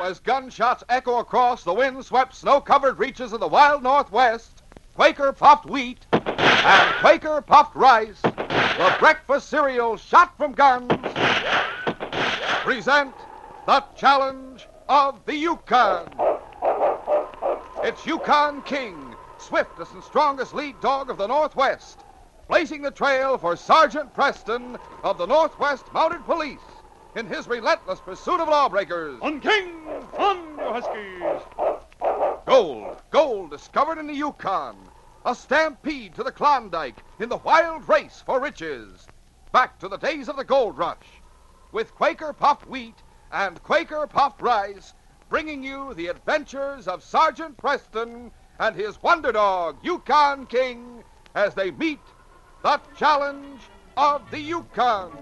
as gunshots echo across the wind-swept, snow-covered reaches of the wild Northwest, Quaker Puffed Wheat and Quaker Puffed Rice, the breakfast cereal shot from guns, present the challenge of the Yukon. It's Yukon King, swiftest and strongest lead dog of the Northwest, blazing the trail for Sergeant Preston of the Northwest Mounted Police in his relentless pursuit of lawbreakers. On King, on you Huskies! Gold discovered in the Yukon. A stampede to the Klondike in the wild race for riches. Back to the days of the gold rush, with Quaker Puffed Wheat and Quaker Puffed Rice, bringing you the adventures of Sergeant Preston and his wonder dog, Yukon King, as they meet the challenge of the Yukon.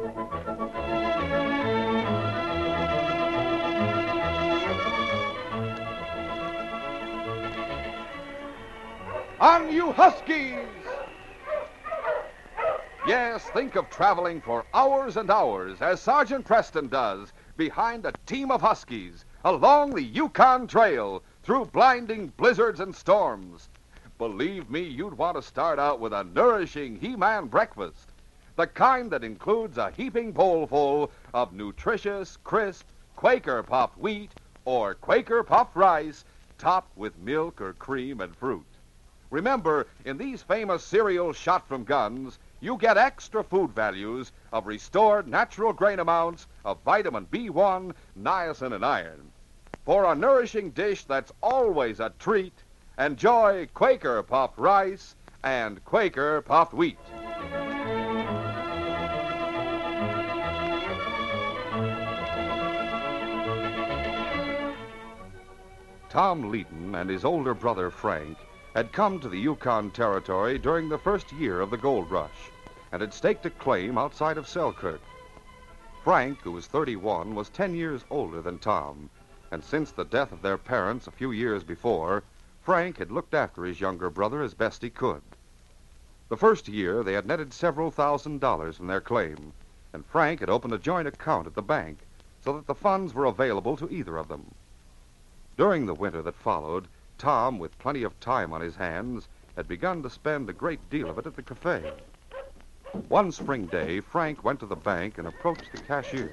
On you Huskies! Yes, think of traveling for hours and hours, as Sergeant Preston does, behind a team of Huskies, along the Yukon Trail, through blinding blizzards and storms. Believe me, you'd want to start out with a nourishing He-Man breakfast, the kind that includes a heaping bowlful of nutritious, crisp Quaker Puffed Wheat or Quaker Puffed Rice, topped with milk or cream and fruit. Remember, in these famous cereals shot from guns, you get extra food values of restored natural grain amounts of vitamin B1, niacin, and iron. For a nourishing dish that's always a treat, enjoy Quaker Puffed Rice and Quaker Puffed Wheat. Tom Leeton and his older brother Frank had come to the Yukon Territory during the first year of the gold rush and had staked a claim outside of Selkirk. Frank, who was 31, was 10 years older than Tom, and since the death of their parents a few years before, Frank had looked after his younger brother as best he could. The first year, they had netted several $1,000s from their claim, and Frank had opened a joint account at the bank so that the funds were available to either of them. During the winter that followed, Tom, with plenty of time on his hands, had begun to spend a great deal of it at the cafe. One spring day, Frank went to the bank and approached the cashier.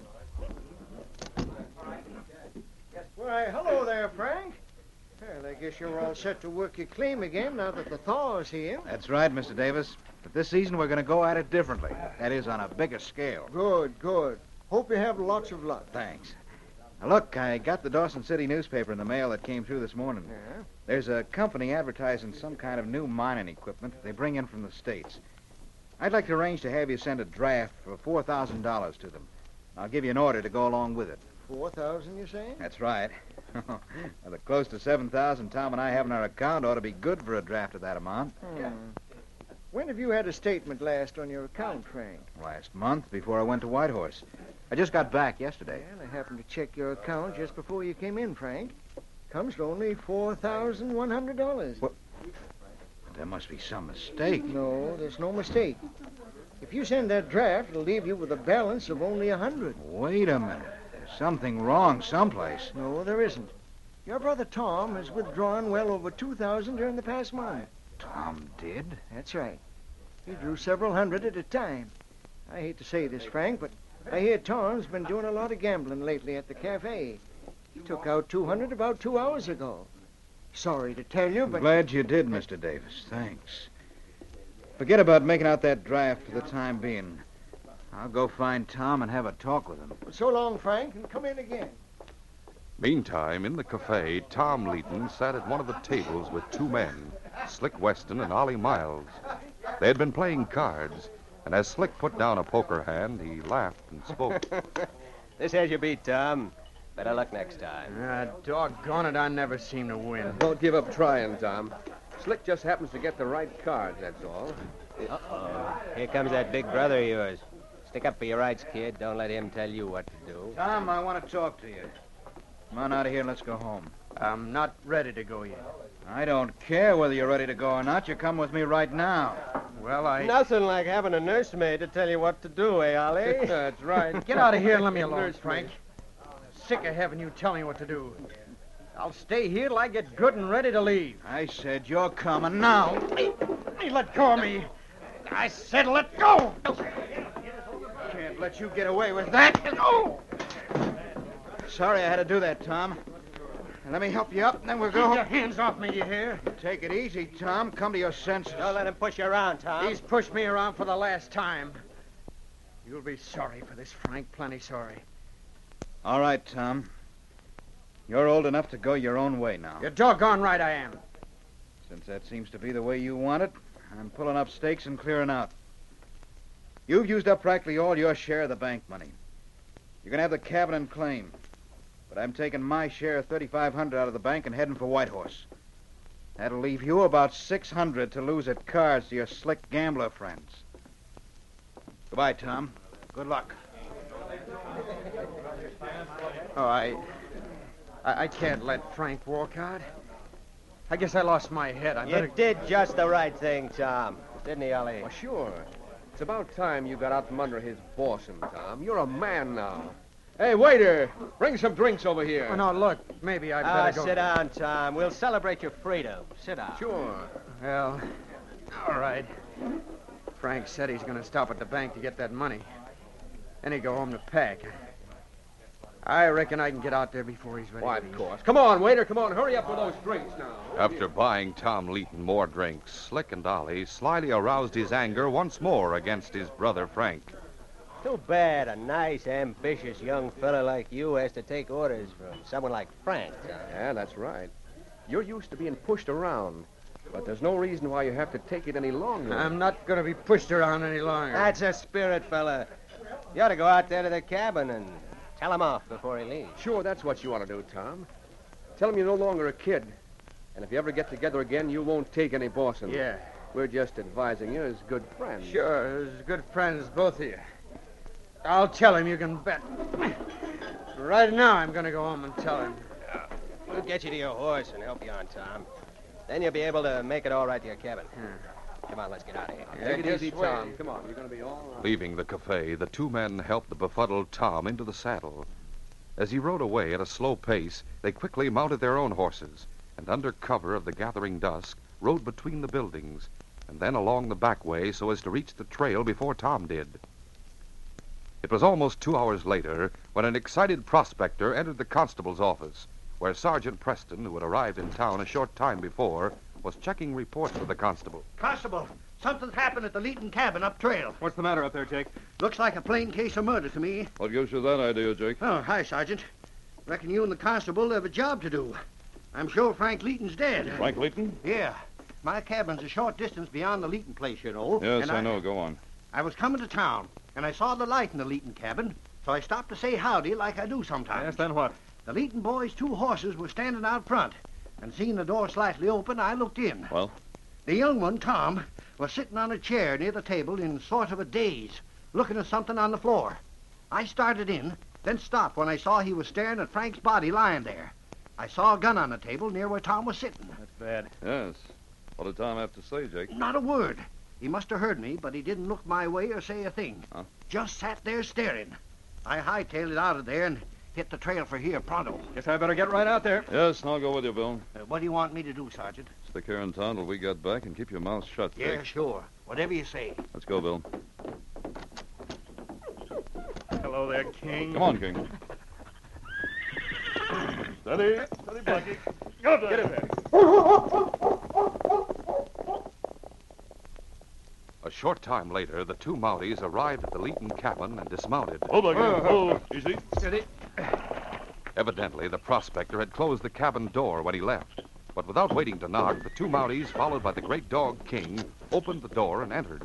Why, hello there, Frank. Well, I guess you're all set to work your claim again now that the thaw is here. That's right, Mr. Davis. But this season we're going to go at it differently. That is, on a bigger scale. Good. Hope you have lots of luck. Thanks. Now, look, I got the Dawson City newspaper in the mail that came through this morning. Yeah? There's a company advertising some kind of new mining equipment they bring in from the States. I'd like to arrange to have you send a draft for $4,000 to them. I'll give you an order to go along with it. 4,000, you say? That's right. The close to 7,000 Tom and I have in our account ought to be good for a draft of that amount. When have you had a statement last on your account, Frank? Last month, before I went to Whitehorse. I just got back yesterday. Well, I happened to check your account just before you came in, Frank. Comes to only $4,100. What? There must be some mistake. No, there's no mistake. If you send that draft, it'll leave you with a balance of only 100. Wait a minute. There's something wrong someplace. No, there isn't. Your brother Tom has withdrawn well over 2,000 during the past month. Tom did? That's right. He drew several hundred at a time. I hate to say this, Frank, but I hear Tom's been doing a lot of gambling lately at the cafe. He took out 200 about 2 hours ago. Sorry to tell you, but... I'm glad you did, Mr. Davis. Thanks. Forget about making out that draft for the time being. I'll go find Tom and have a talk with him. So long, Frank, and come in again. Meantime, in the cafe, Tom Leeton sat at one of the tables with two men, Slick Weston and Ollie Miles. They had been playing cards, and as Slick put down a poker hand, he laughed and spoke. This has you beat, Tom. Better luck next time. Doggone it, I never seem to win. Don't give up trying, Tom. Slick just happens to get the right cards, that's all. Uh-oh. Here comes that big brother of yours. Stick up for your rights, kid. Don't let him tell you what to do. Tom, I want to talk to you. Come on out of here and let's go home. I'm not ready to go yet. I don't care whether you're ready to go or not. You come with me right now. Well, Nothing like having a nursemaid to tell you what to do, eh, Ollie? That's right. Get out of here and let me alone, Frank. sick of having you tell me what to do. I'll stay here till I get good and ready to leave. I said you're coming now. Hey, let go of me. I said let go. Can't let you get away with that. Oh! Sorry I had to do that, Tom. Let me help you up, and then we'll Keep go. your hands off me, you hear? Take it easy, Tom. Come to your senses. Don't let him push you around, Tom. He's pushed me around for the last time. You'll be sorry for this, Frank. Plenty sorry. All right, Tom. You're old enough to go your own way now. You're doggone right I am. Since that seems to be the way you want it, I'm pulling up stakes and clearing out. You've used up practically all your share of the bank money. You're going to have the cabin and claim. But I'm taking my share of $3,500 out of the bank and heading for Whitehorse. That'll leave you about $600 to lose at cards to your slick gambler friends. Goodbye, Tom. Good luck. Oh, I can't let Frank walk out. I guess I lost my head. I better... You did just the right thing, Tom. Didn't he, Ollie? Well, sure. It's about time you got out from under his bossing, Tom. You're a man now. Hey, waiter, bring some drinks over here. Oh, no, look, maybe I'd better go... Sit down, Tom. We'll celebrate your freedom. Sit down. Sure. Well, all right. Frank said he's going to stop at the bank to get that money. Then he'd go home to pack. I reckon I can get out there before he's ready Why, to of leave. course. Come on, waiter, come on. Hurry up with those drinks now. After buying Tom Leighton more drinks, Slick and Ollie slyly aroused his anger once more against his brother Frank. Too bad a nice, ambitious young fella like you has to take orders from someone like Frank, Tom. Yeah, that's right. You're used to being pushed around, but there's no reason why you have to take it any longer. I'm not going to be pushed around any longer. That's a spirit, fella. You ought to go out there to the cabin and tell him off before he leaves. Sure, that's what you want to do, Tom. Tell him you're no longer a kid. And if you ever get together again, you won't take any bossing. Yeah. We're just advising you as good friends. Sure, as good friends, both of you. I'll tell him, you can bet. Right now, I'm going to go home and tell him. We'll get you to your horse and help you on, Tom. Then you'll be able to make it all right to your cabin. Come on, let's get out of here. Take it Just easy, wait. Tom. Come on, you're going to be all right. Leaving the cafe, the two men helped the befuddled Tom into the saddle. As he rode away at a slow pace, they quickly mounted their own horses, and under cover of the gathering dusk, rode between the buildings, and then along the back way so as to reach the trail before Tom did. It was almost 2 hours later when an excited prospector entered the constable's office, where Sergeant Preston, who had arrived in town a short time before, was checking reports with the constable. Constable, something's happened at the Leighton cabin up trail. What's the matter up there, Jake? Looks like a plain case of murder to me. What gives you that idea, Jake? Oh, hi, Sergeant. Reckon you and the constable have a job to do. I'm sure Frank Leighton's dead. Frank Leighton? Yeah. My cabin's a short distance beyond the Leighton place, you know. Yes, and I know. Go on. I was coming to town, and I saw the light in the Leighton cabin, so I stopped to say howdy like I do sometimes. Yes, then what? The Leighton boys' 2 horses were standing out front, and seeing the door slightly open, I looked in. Well? The young one, Tom, was sitting on a chair near the table in sort of a daze, looking at something on the floor. I started in, then stopped when I saw he was staring at Frank's body lying there. I saw a gun on the table near where Tom was sitting. That's bad. Yes. What did Tom have to say, Jake? Not a word. He must have heard me, but he didn't look my way or say a thing. Huh? Just sat there staring. I hightailed it out of there and hit the trail for here pronto. Guess I better get right out there. Yes, and I'll go with you, Bill. What do you want me to do, Sergeant? Stick here in town till we get back and keep your mouth shut, Yeah, Jake. sure. Whatever you say. Let's go, Bill. Hello there, King. Come on, King. Steady. Steady, Blackie. Get in there. A short time later, the two Mounties arrived at the Leighton cabin and dismounted. Hold, Blackie. Hold. Easy. Steady. Evidently, the prospector had closed the cabin door when he left. But without waiting to knock, the two Mounties, followed by the great dog King, opened the door and entered.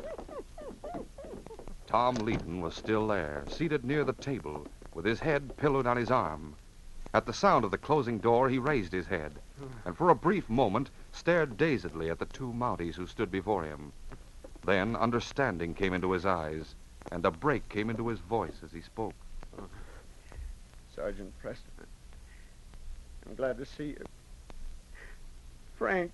Tom Leighton was still there, seated near the table, with his head pillowed on his arm. At the sound of the closing door, he raised his head, and for a brief moment stared dazedly at the two Mounties who stood before him. Then understanding came into his eyes, and a break came into his voice as he spoke. Sergeant Preston, I'm glad to see you. Frank,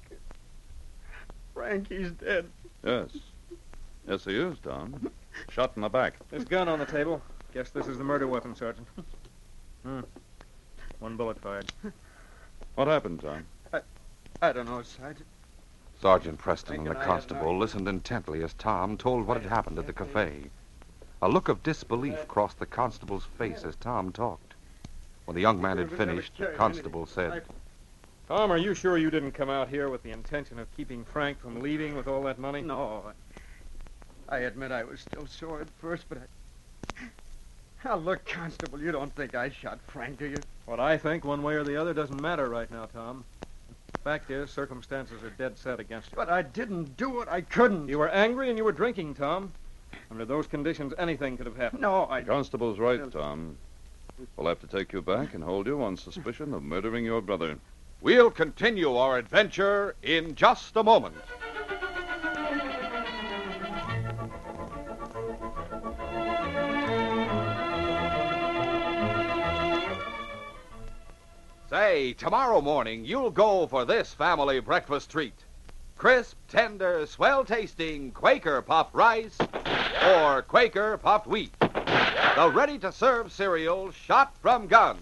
he's dead. Yes. Yes, he is, Tom. Shot in the back. This gun on the table. Guess this is the murder weapon, Sergeant. One bullet fired. What happened, Tom? I don't know, Sergeant. Sergeant Preston and the Thinking I have constable no- listened intently as Tom told what had happened at the cafe. A look of disbelief crossed the constable's face as Tom talked. When the young man had finished, the constable said, Tom, are you sure you didn't come out here with the intention of keeping Frank from leaving with all that money? No. I admit I was still sore at first, but Now, look, Constable, you don't think I shot Frank, do you? What I think, one way or the other, doesn't matter right now, Tom. Fact is, circumstances are dead set against you. But I didn't do it. I couldn't. You were angry and you were drinking, Tom. Under those conditions, anything could have happened. No, The constable's right, Tom. We'll have to take you back and hold you on suspicion of murdering your brother. We'll continue our adventure in just a moment. Say, tomorrow morning you'll go for this family breakfast treat. Crisp, tender, swell-tasting Quaker puffed rice or Quaker puffed wheat. The ready-to-serve cereal shot from guns.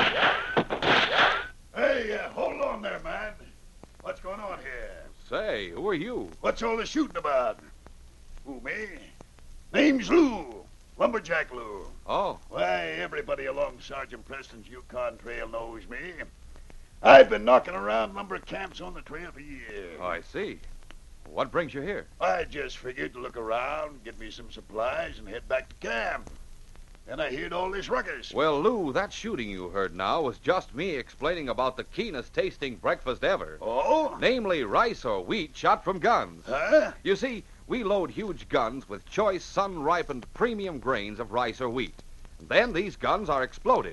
Hey, hold on there, man. What's going on here? Say, who are you? What's all the shooting about? Who, me? Name's Lou. Lumberjack Lou. Oh, Why, everybody along Sergeant Preston's Yukon Trail knows me. I've been knocking around lumber camps on the trail for years. I see. What brings you here? I just figured to look around, get me some supplies, and head back to camp. Then I heard all this ruckus. Well, Lou, that shooting you heard now was just me explaining about the keenest tasting breakfast ever. Oh? Namely, rice or wheat shot from guns. Huh? You see, we load huge guns with choice, sun-ripened premium grains of rice or wheat. Then these guns are exploded.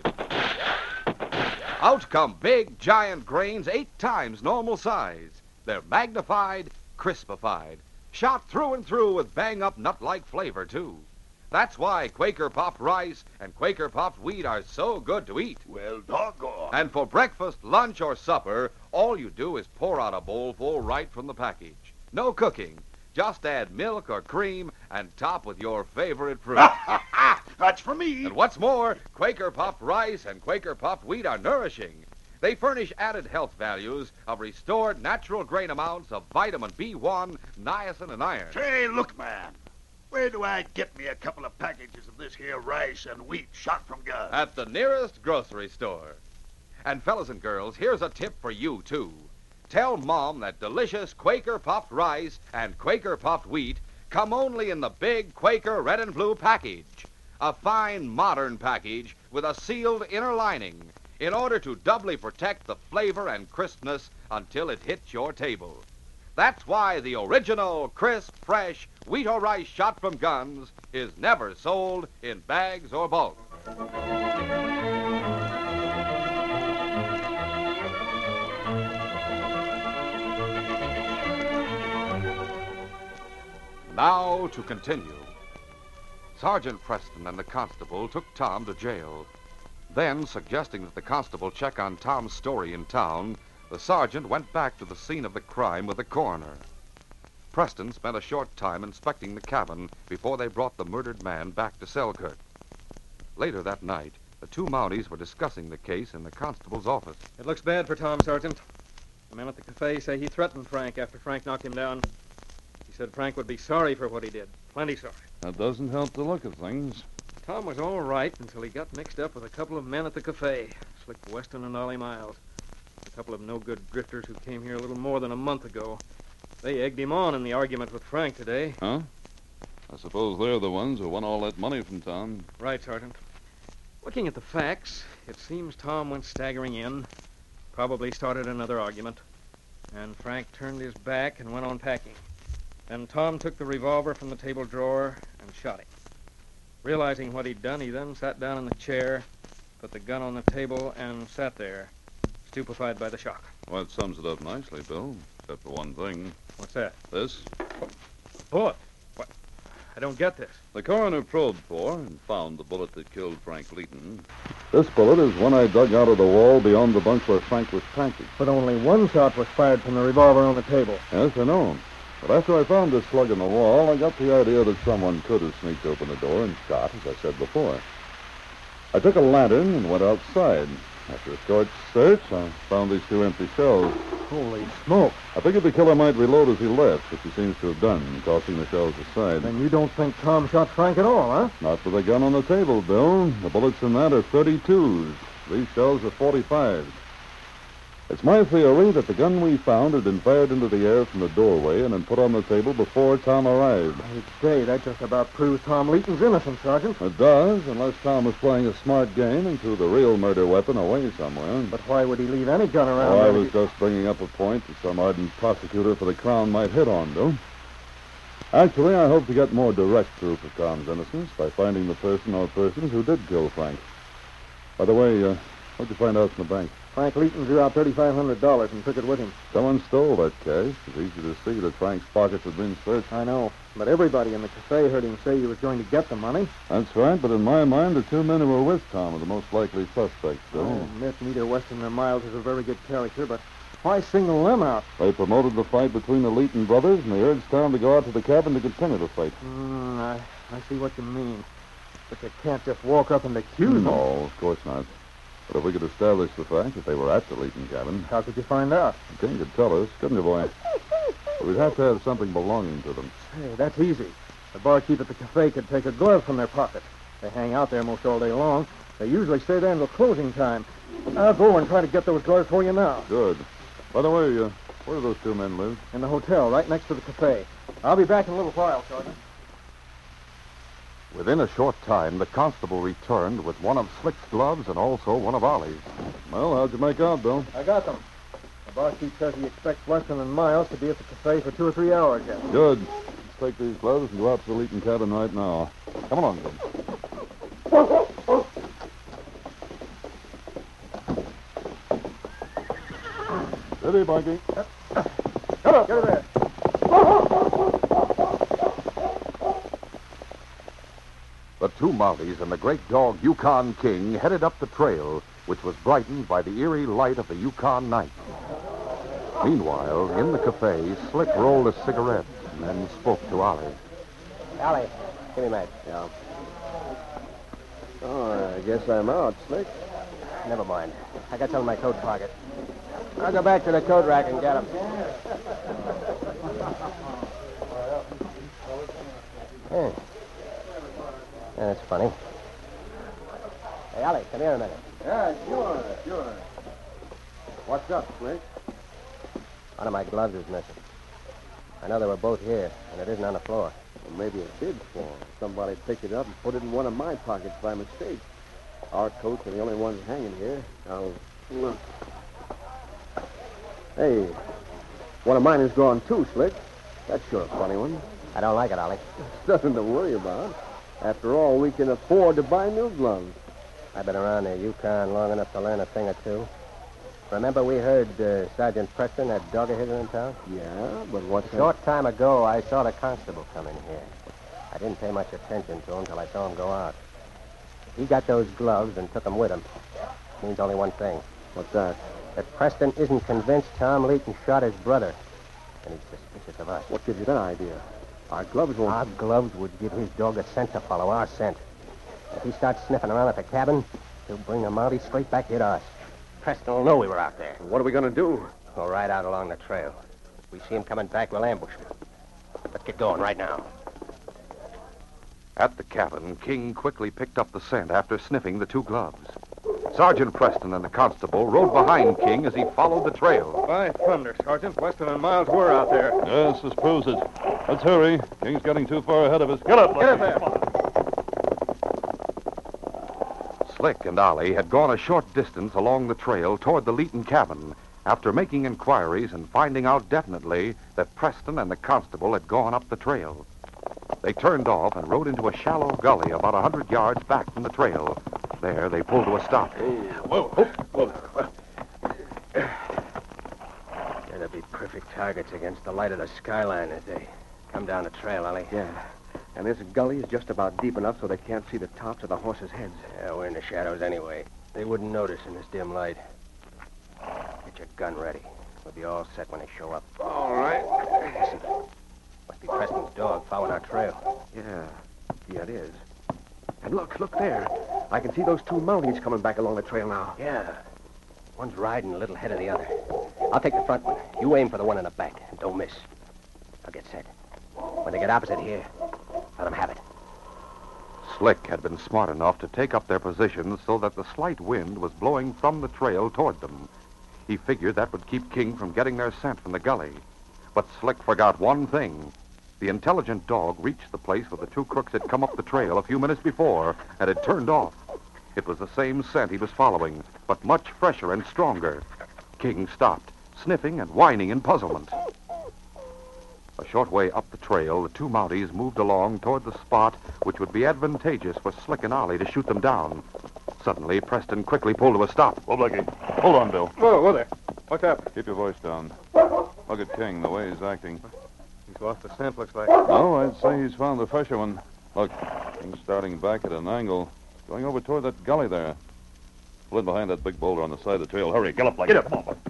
Out come big, giant grains 8 times normal size. They're magnified, crispified, shot through and through with bang-up nut-like flavor, too. That's why Quaker puffed rice and Quaker puffed wheat are so good to eat. Well, doggone. And for breakfast, lunch, or supper, all you do is pour out a bowl full right from the package. No cooking. Just add milk or cream and top with your favorite fruit. That's for me. And what's more, Quaker puffed rice and Quaker puffed wheat are nourishing. They furnish added health values of restored natural grain amounts of vitamin B1, niacin, and iron. Say, look, man. Where do I get me a couple of packages of this here rice and wheat shot from guns? At the nearest grocery store. And fellas and girls, here's a tip for you, too. Tell Mom that delicious Quaker puffed rice and Quaker puffed wheat come only in the big Quaker red and blue package. A fine, modern package with a sealed inner lining in order to doubly protect the flavor and crispness until it hits your table. That's why the original, crisp, fresh wheat or rice shot from guns is never sold in bags or bulk. Now to continue. Sergeant Preston and the constable took Tom to jail. Then, suggesting that the constable check on Tom's story in town, the sergeant went back to the scene of the crime with the coroner. Preston spent a short time inspecting the cabin before they brought the murdered man back to Selkirk. Later that night, the two Mounties were discussing the case in the constable's office. It looks bad for Tom, Sergeant. The men at the cafe say he threatened Frank after Frank knocked him down. He said Frank would be sorry for what he did. Plenty sorry. That doesn't help the look of things. Tom was all right until he got mixed up with a couple of men at the cafe. Slick Weston and Ollie Miles. A couple of no-good drifters who came here a little more than a month ago. They egged him on in the argument with Frank today. Huh? I suppose they're the ones who won all that money from Tom. Right, Sergeant. Looking at the facts, it seems Tom went staggering in, probably started another argument, and Frank turned his back and went on packing. Then Tom took the revolver from the table drawer and shot him. Realizing what he'd done, he then sat down in the chair, put the gun on the table, and sat there, stupefied by the shock. Well, that sums it up nicely, Bill. Except for one thing. What's that? This. Bullet. What? I don't get this. The coroner probed for and found the bullet that killed Frank Leeton. This bullet is one I dug out of the wall beyond the bunk where Frank was packing. But only one shot was fired from the revolver on the table. Yes, I know. But after I found this plug in the wall, I got the idea that someone could have sneaked open the door and shot, as I said before. I took a lantern and went outside. After a short search, I found these 2 empty shells. Holy smoke. I figured the killer might reload as he left, which he seems to have done, tossing the shells aside. Then you don't think Tom shot Frank at all, huh? Not with the gun on the table, Bill. The bullets in that are 32s. These shells are 45s. It's my theory that the gun we found had been fired into the air from the doorway and then put on the table before Tom arrived. I'd say that just about proves Tom Leeton's innocent, Sergeant. It does, unless Tom was playing a smart game and threw the real murder weapon away somewhere. But why would he leave any gun around? Oh, I there? was just bringing up a point that some ardent prosecutor for the Crown might hit on, Bill. Actually, I hope to get more direct proof of Tom's innocence by finding the person or persons who did kill Frank. By the way, what'd you find out from the bank? Frank Leeton drew out $3,500 and took it with him. Someone stole that cash. It's easy to see that Frank's pockets had been searched. I know, but everybody in the cafe heard him say he was going to get the money. That's right, but in my mind, the 2 men who were with Tom are the most likely suspects, Bill. I admit neither Weston nor Miles is a very good character, but why single them out? They promoted the fight between the Leeton brothers, and they urged Tom to go out to the cabin to continue the fight. I see what you mean. But you can't just walk up and accuse them. No, of course not. But if we could establish the fact that they were at the Leeton cabin... How could you find out? The king could tell us, couldn't you, boy? We'd have to have something belonging to them. Hey, that's easy. The barkeep at the cafe could take a glove from their pocket. They hang out there most all day long. They usually stay there until closing time. I'll go and try to get those gloves for you now. Good. By the way, where do those 2 men live? In the hotel, right next to the cafe. I'll be back in a little while, Sergeant. Within a short time, the constable returned with one of Slick's gloves and also one of Ollie's. Well, how'd you make out, Bill? I got them. The barkeep says he expects Weston and Miles to be at the cafe for 2 or 3 hours yet. Good. Let's take these gloves and go out to the Leeton cabin right now. Come along, Bill. Steady, Bunky. Get up, get there. The 2 Mounties and the great dog Yukon King headed up the trail, which was brightened by the eerie light of the Yukon night. Meanwhile, in the cafe, Slick rolled a cigarette and then spoke to Ollie. Ollie, give me that. Yeah. Oh, I guess I'm out, Slick. Never mind. I got some in my coat pocket. I'll go back to the coat rack and get them. Yeah. That's funny. Hey, Ollie, come here a minute. Yeah, sure. What's up, Slick? One of my gloves is missing. I know they were both here, and it isn't on the floor. Well, maybe it did fall. Somebody picked it up and put it in one of my pockets by mistake. Our coats are the only ones hanging here. Now, look. Hey, one of mine is gone too, Slick. That's sure a funny one. I don't like it, Ollie. It's nothing to worry about. After all, we can afford to buy new gloves. I've been around the Yukon long enough to learn a thing or two. Remember we heard Sergeant Preston, that dog of his in town? Yeah, but what's A that? short time ago, I saw the constable come in here. I didn't pay much attention to him till I saw him go out. He got those gloves and took them with him. Means only one thing. What's that? That Preston isn't convinced Tom Leeton shot his brother. And he's suspicious of us. What gives you that idea? Our gloves won't... Our gloves would give his dog a scent to follow our scent. If he starts sniffing around at the cabin, he'll bring the Mountie straight back here to us. Preston will know we were out there. What are we going to do? Go right out along the trail. If we see him coming back, we'll ambush him. Let's get going right now. At the cabin, King quickly picked up the scent after sniffing the 2 gloves. Sergeant Preston and the constable rode behind King as he followed the trail. By thunder, Sergeant. Weston and Miles were out there. Yes, this proves it. Let's hurry. King's getting too far ahead of us. Get up, Get up there. Slick and Ollie had gone a short distance along the trail toward the Leeton cabin after making inquiries and finding out definitely that Preston and the constable had gone up the trail. They turned off and rode into a shallow gully about 100 yards back from the trail. There, they pulled to a stop. Whoa. They'd be perfect targets against the light of the skyline as they come down the trail, Ollie. Yeah. And this gully is just about deep enough so they can't see the tops of the horses' heads. Yeah, we're in the shadows anyway. They wouldn't notice in this dim light. Get your gun ready. We'll be all set when they show up. All right. Listen. Must be Preston's dog following our trail. Yeah, it is. And look there. I can see those 2 Mounties coming back along the trail now. Yeah. One's riding a little ahead of the other. I'll take the front one. You aim for the one in the back, and don't miss. I'll get set. When they get opposite here, let them have it. Slick had been smart enough to take up their positions so that the slight wind was blowing from the trail toward them. He figured that would keep King from getting their scent from the gully. But Slick forgot one thing. The intelligent dog reached the place where the two crooks had come up the trail a few minutes before and had turned off. It was the same scent he was following, but much fresher and stronger. King stopped, sniffing and whining in puzzlement. A short way up the trail, the two Mounties moved along toward the spot which would be advantageous for Slick and Ollie to shoot them down. Suddenly, Preston quickly pulled to a stop. Whoa, Blackie. Hold on, Bill. Whoa there. What's up? Keep your voice down. Look at King, the way he's acting. He's lost the scent, looks like. No, I'd say he's found the fresher one. Look, King's starting back at an angle, going over toward that gully there. Pull in behind that big boulder on the side of the trail. Hurry, gallop, Blackie. Get up. Come on.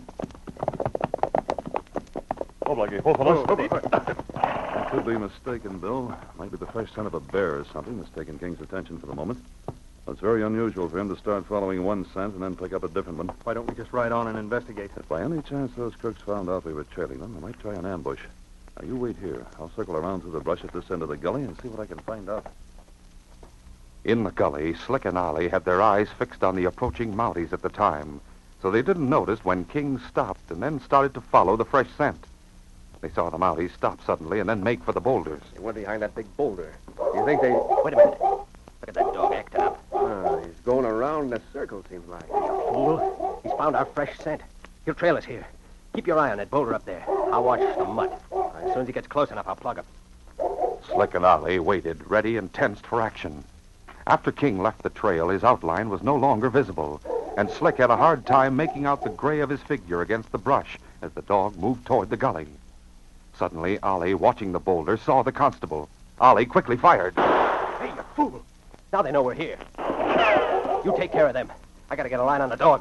Oh, Blackie, hold on. I could be mistaken, Bill. Might be the fresh scent of a bear or something that's taken King's attention for the moment. It's very unusual for him to start following one scent and then pick up a different one. Why don't we just ride on and investigate? If by any chance those crooks found out we were trailing them, they might try an ambush. Now, you wait here. I'll circle around through the brush at this end of the gully and see what I can find out. In the gully, Slick and Ollie had their eyes fixed on the approaching Mounties at the time, so they didn't notice when King stopped and then started to follow the fresh scent. They saw the Mounties stop suddenly and then make for the boulders. They went behind that big boulder. You think they... Wait a minute. Look at that dog acting up. He's going around in a circle, seems like. Fool. He's found our fresh scent. He'll trail us here. Keep your eye on that boulder up there. I'll watch the mud. As soon as he gets close enough, I'll plug him. Slick and Ollie waited, ready and tensed for action. After King left the trail, his outline was no longer visible, and Slick had a hard time making out the gray of his figure against the brush as the dog moved toward the gully. Suddenly, Ollie, watching the boulder, saw the constable. Ollie quickly fired. Hey, you fool! Now they know we're here. You take care of them. I gotta get a line on the dog.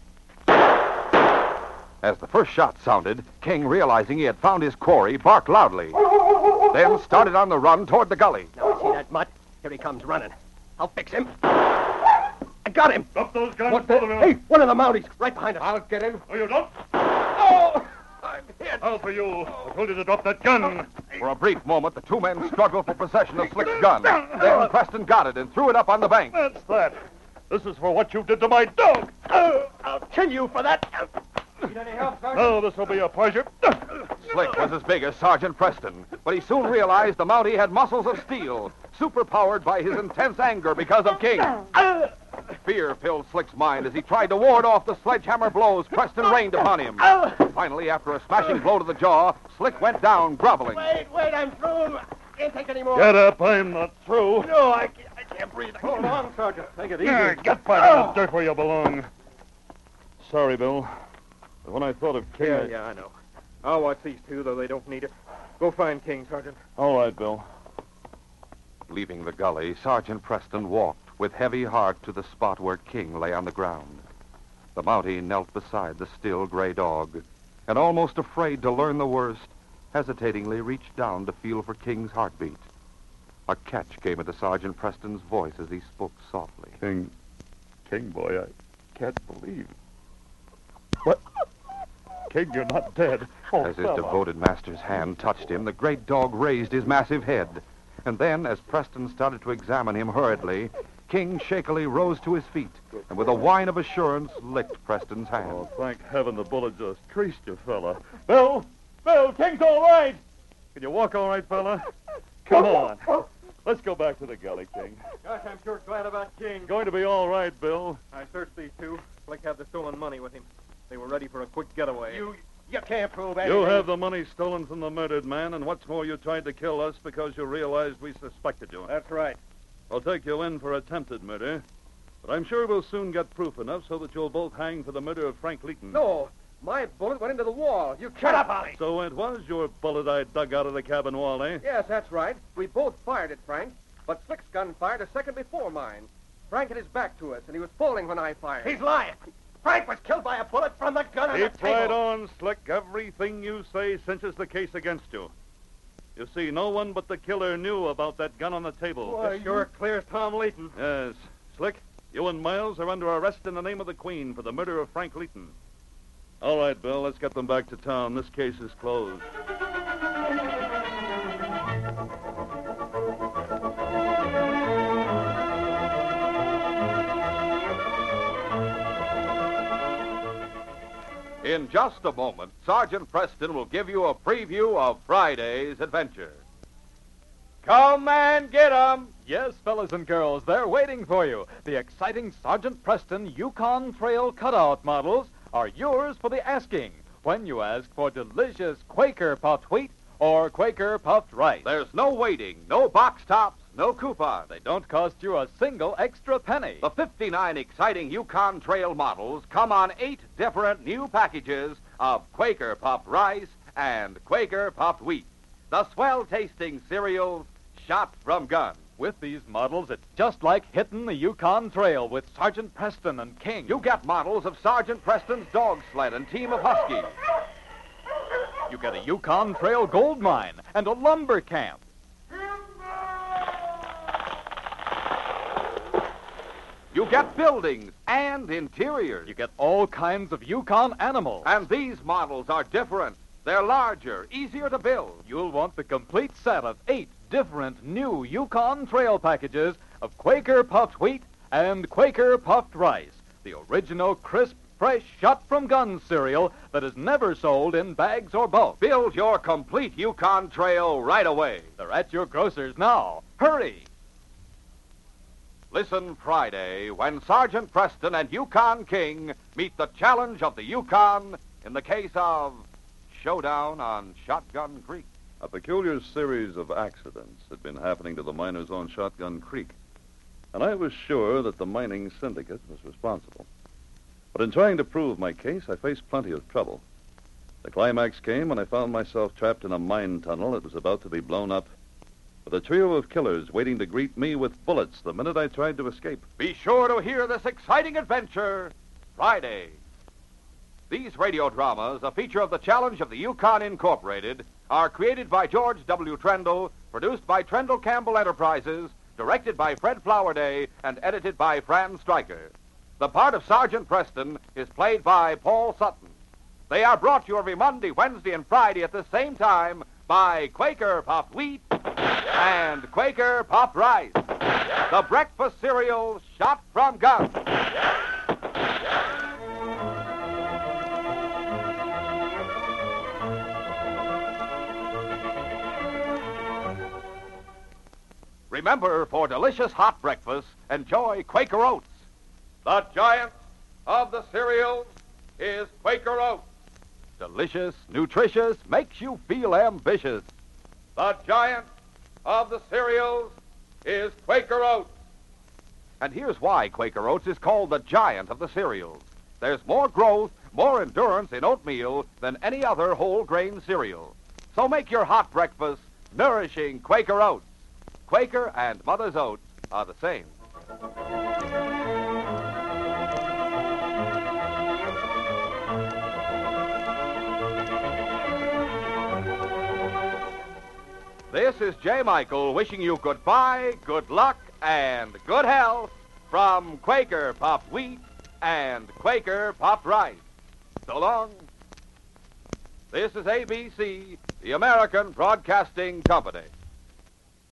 As the first shot sounded, King, realizing he had found his quarry, barked loudly. Then started on the run toward the gully. Now I see that mutt. Here he comes running. I'll fix him. I got him. Drop those guns. What the... Hey, one of the Mounties, right behind us. I'll get him. Oh, you don't? Oh! I'm hit. How for you? I told you to drop that gun. For a brief moment, the two men struggled for possession of Slick's gun. Then Preston got it and threw it up on the bank. That's that. This is for what you did to my dog. I'll kill you for that. Need any help, Sergeant? Oh, this will be a pleasure. Slick was as big as Sergeant Preston, but he soon realized the Mountie had muscles of steel, superpowered by his intense anger because of King. Fear filled Slick's mind as he tried to ward off the sledgehammer blows Preston rained upon him. Finally, after a smashing blow to the jaw, Slick went down, groveling. Wait, I'm through. Can't take any more. Get up. I'm not through. No, I can't breathe. Hold on, Sergeant. Take it easy. Get back in the dirt where you belong. Sorry, Bill. But when I thought of King... Yeah, I know. I'll watch these two, though they don't need it. Go find King, Sergeant. All right, Bill. Leaving the gully, Sergeant Preston walked with heavy heart to the spot where King lay on the ground. The Mountie knelt beside the still gray dog, and almost afraid to learn the worst, hesitatingly reached down to feel for King's heartbeat. A catch came into Sergeant Preston's voice as he spoke softly. King, boy, I can't believe. What? King, you're not dead. Oh, As his fella. devoted master's hand touched him, the great dog raised his massive head. And then, as Preston started to examine him hurriedly, King shakily rose to his feet and with a whine of assurance licked Preston's hand. Oh, thank heaven the bullet just creased you, fella. Bill! King's all right! Can you walk all right, fella? Come on. Let's go back to the gully, King. Gosh, I'm sure glad about King. Going to be all right, Bill. I searched these two. Slick had the stolen money with him. They were ready for a quick getaway. You can't prove anything. You have the money stolen from the murdered man, and what's more, you tried to kill us because you realized we suspected you. That's right. I'll take you in for attempted murder, but I'm sure we'll soon get proof enough so that you'll both hang for the murder of Frank Leeton. No, my bullet went into the wall. You Shut up, Ollie. So it was your bullet I dug out of the cabin wall, eh? Yes, that's right. We both fired at Frank, but Slick's gun fired a second before mine. Frank had his back to us, and he was falling when I fired. He's lying. Frank was killed by a bullet from the gun on the Keep table. right on, Slick. Everything you say cinches the case against you. You see, no one but the killer knew about that gun on the table. Boy, you're clear as Tom Leighton. Yes. Slick, You and Miles are under arrest in the name of the Queen for the murder of Frank Leeton. All right, Bill, let's get them back to town. This case is closed. In just a moment, Sergeant Preston will give you a preview of Friday's adventure. Come and get 'em! Yes, fellas and girls, they're waiting for you. The exciting Sergeant Preston Yukon Trail cutout models are yours for the asking when you ask for delicious Quaker puffed wheat or Quaker puffed rice. There's no waiting, no box tops, no coupons. They don't cost you a single extra penny. The 59 exciting Yukon Trail models come on 8 different new packages of Quaker puffed rice and Quaker puffed wheat, the swell-tasting cereals shot from guns. With these models, it's just like hitting the Yukon Trail with Sergeant Preston and King. You get models of Sergeant Preston's dog sled and team of huskies. You get a Yukon Trail gold mine and a lumber camp. You get buildings and interiors. You get all kinds of Yukon animals. And these models are different. They're larger, easier to build. You'll want the complete set of 8 different new Yukon Trail packages of Quaker puffed wheat and Quaker puffed rice, the original crisp, fresh, shot-from-gun cereal that is never sold in bags or bulk. Build your complete Yukon Trail right away. They're at your grocer's now. Hurry! Listen Friday when Sergeant Preston and Yukon King meet the challenge of the Yukon in the case of Showdown on Shotgun Creek. A peculiar series of accidents had been happening to the miners on Shotgun Creek, and I was sure that the mining syndicate was responsible. But in trying to prove my case, I faced plenty of trouble. The climax came when I found myself trapped in a mine tunnel that was about to be blown up, with a trio of killers waiting to greet me with bullets the minute I tried to escape. Be sure to hear this exciting adventure Friday. These radio dramas, a feature of the Challenge of the Yukon Incorporated, are created by George W. Trendle, produced by Trendle Campbell Enterprises, directed by Fred Flowerday, and edited by Fran Stryker. The part of Sergeant Preston is played by Paul Sutton. They are brought to you every Monday, Wednesday, and Friday at the same time by Quaker Puffed Wheat and Quaker Puffed Rice, the breakfast cereal shot from guns. Remember, for delicious hot breakfast, enjoy Quaker Oats. The giant of the cereals is Quaker Oats. Delicious, nutritious, makes you feel ambitious. The giant of the cereals is Quaker Oats. And here's why Quaker Oats is called the giant of the cereals. There's more growth, more endurance in oatmeal than any other whole grain cereal. So make your hot breakfast nourishing Quaker Oats. Quaker and Mother's Oats are the same. This is J. Michael wishing you goodbye, good luck, and good health from Quaker Puffed Wheat and Quaker Puffed Rice. So long. This is ABC, the American Broadcasting Company.